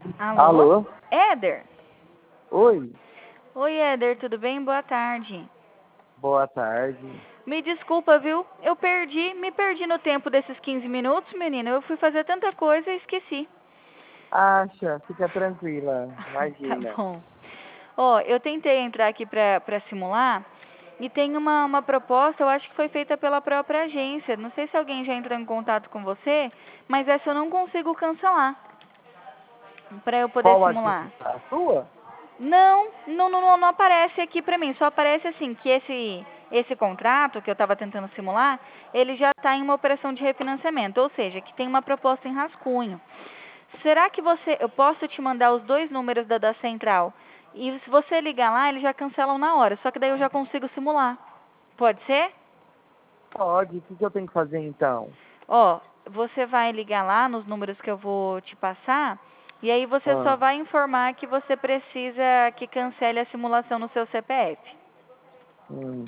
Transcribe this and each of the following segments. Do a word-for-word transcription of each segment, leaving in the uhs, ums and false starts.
Alô? Alô? Éder? Oi, Oi, Éder, tudo bem? Boa tarde. boa tarde. Me desculpa, viu? Eu perdi, me perdi no tempo desses quinze minutos, menina. Eu fui fazer tanta coisa e esqueci. Acha, fica tranquila, Tá imagina. bom. Ó, eu tentei entrar aqui pra, pra simular e tem uma, uma proposta, eu acho que foi feita pela própria agência. Não sei se alguém já entrou em contato com você, mas essa eu não consigo cancelar pra eu poder Qual agência? simular. A sua? Não, não, não, não aparece aqui pra mim. Só aparece assim que esse esse contrato que eu estava tentando simular, ele já está em uma operação de refinanciamento, ou seja, que tem uma proposta em rascunho. Será que você, eu posso te mandar os dois números da, da central? E se você ligar lá, eles já cancelam na hora. Só que daí eu já consigo simular. Pode ser? Pode, o que, que eu tenho que fazer então? Ó, você vai ligar lá nos números que eu vou te passar. E aí você só Ah, vai informar que você precisa que cancele a simulação no seu C P F. hum.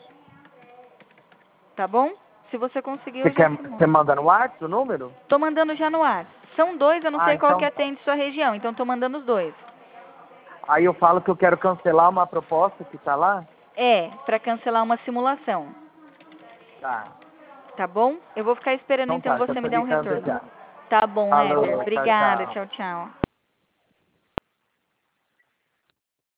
Tá bom? Se você conseguir, Você eu já quer, simulo. você manda no WhatsApp o número? Tô mandando já no ar. São dois, eu não Ah, sei qual que então, atende sua região, então tô mandando os dois. aí eu falo que eu quero cancelar uma proposta que tá lá? É, pra cancelar uma simulação. Tá, Tá bom? Eu vou ficar esperando então então tá, já você tô me dar um ligando retorno. já. Tá bom, Éder. Falou, tchau, Obrigada. tchau. Tchau, tchau.